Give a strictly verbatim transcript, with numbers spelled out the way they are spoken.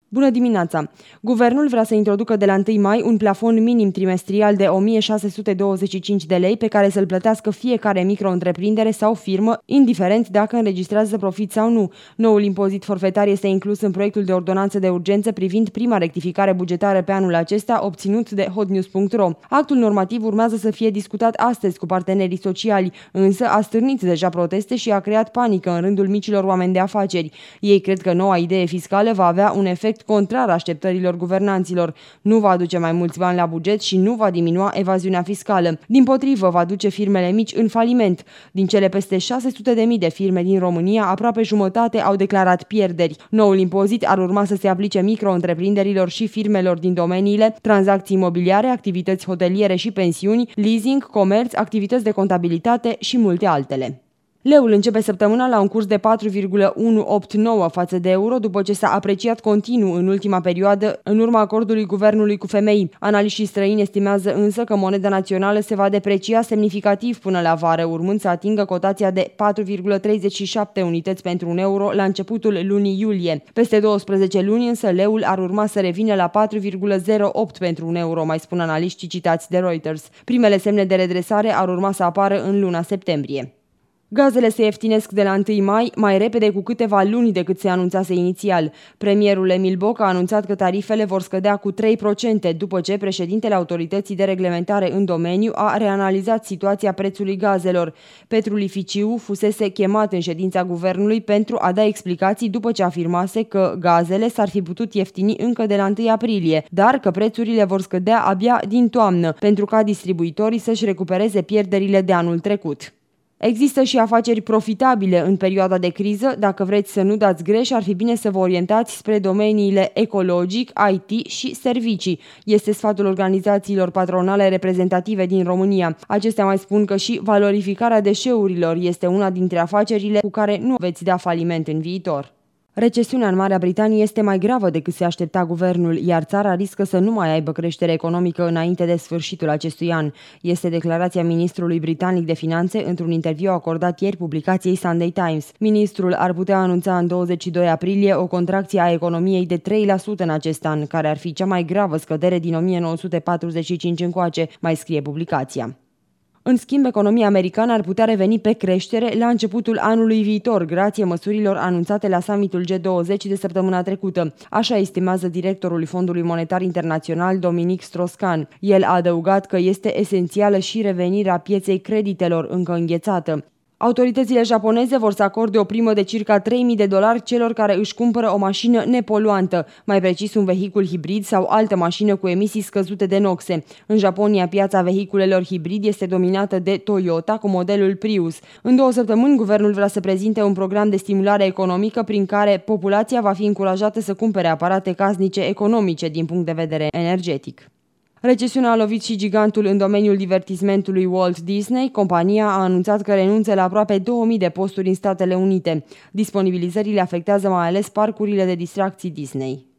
Bună dimineața! Guvernul vrea să introducă de la întâi mai un plafon minim trimestrial de o mie șase sute douăzeci și cinci de lei pe care să-l plătească fiecare micro-întreprindere sau firmă, indiferent dacă înregistrează profit sau nu. Noul impozit forfetar este inclus în proiectul de ordonanță de urgență privind prima rectificare bugetară pe anul acesta, obținut de hotnews punct ro. Actul normativ urmează să fie discutat astăzi cu partenerii sociali, însă a stârnit deja proteste și a creat panică în rândul micilor oameni de afaceri. Ei cred că noua idee fiscală va avea un efect contrar așteptărilor guvernanților. Nu va aduce mai mulți bani la buget și nu va diminua evaziunea fiscală. Dimpotrivă, va duce firmele mici în faliment. Din cele peste șase sute de mii de firme din România, aproape jumătate au declarat pierderi. Noul impozit ar urma să se aplice micro-întreprinderilor și firmelor din domeniile tranzacții imobiliare, activități hoteliere și pensiuni, leasing, comerț, activități de contabilitate și multe altele. Leul începe săptămâna la un curs de patru virgulă unu optzeci și nouă față de euro, după ce s-a apreciat continuu în ultima perioadă în urma acordului guvernului cu femei. Analiștii străini estimează însă că moneda națională se va deprecia semnificativ până la vară, urmând să atingă cotația de patru virgulă treizeci și șapte unități pentru un euro la începutul lunii iulie. Peste douăsprezece luni însă leul ar urma să revină la patru virgulă zero opt pentru un euro, mai spun analiștii citați de Reuters. Primele semne de redresare ar urma să apară în luna septembrie. Gazele se ieftinesc de la întâi mai, mai repede cu câteva luni decât se anunțase inițial. Premierul Emil Boc a anunțat că tarifele vor scădea cu trei la sută după ce președintele Autorității de Reglementare în domeniu a reanalizat situația prețului gazelor. Petru Lificiu fusese chemat în ședința guvernului pentru a da explicații după ce afirmase că gazele s-ar fi putut ieftini încă de la întâi aprilie, dar că prețurile vor scădea abia din toamnă, pentru ca distribuitorii să-și recupereze pierderile de anul trecut. Există și afaceri profitabile în perioada de criză. Dacă vreți să nu dați greș, ar fi bine să vă orientați spre domeniile ecologic, I T și servicii. Este sfatul organizațiilor patronale reprezentative din România. Acestea mai spun că și valorificarea deșeurilor este una dintre afacerile cu care nu veți da faliment în viitor. Recesiunea în Marea Britanie este mai gravă decât se aștepta guvernul, iar țara riscă să nu mai aibă creștere economică înainte de sfârșitul acestui an. Este declarația ministrului britanic de finanțe într-un interviu acordat ieri publicației Sunday Times. Ministrul ar putea anunța în douăzeci și doi aprilie o contracție a economiei de trei la sută în acest an, care ar fi cea mai gravă scădere din o mie nouă sute patruzeci și cinci încoace, mai scrie publicația. În schimb, economia americană ar putea reveni pe creștere la începutul anului viitor, grație măsurilor anunțate la summitul G douăzeci de săptămâna trecută. Așa estimează directorul Fondului Monetar Internațional, Dominic Strauss-Kahn. El a adăugat că este esențială și revenirea pieței creditelor încă înghețată. Autoritățile japoneze vor să acorde o primă de circa trei mii de dolari celor care își cumpără o mașină nepoluantă, mai precis un vehicul hibrid sau altă mașină cu emisii scăzute de noxe. În Japonia, piața vehiculelor hibrid este dominată de Toyota cu modelul Prius. În două săptămâni, guvernul vrea să prezinte un program de stimulare economică prin care populația va fi încurajată să cumpere aparate casnice economice din punct de vedere energetic. Recesiunea a lovit și gigantul în domeniul divertismentului Walt Disney. Compania a anunțat că renunță la aproape două mii de posturi în Statele Unite. Disponibilizările afectează mai ales parcurile de distracții Disney.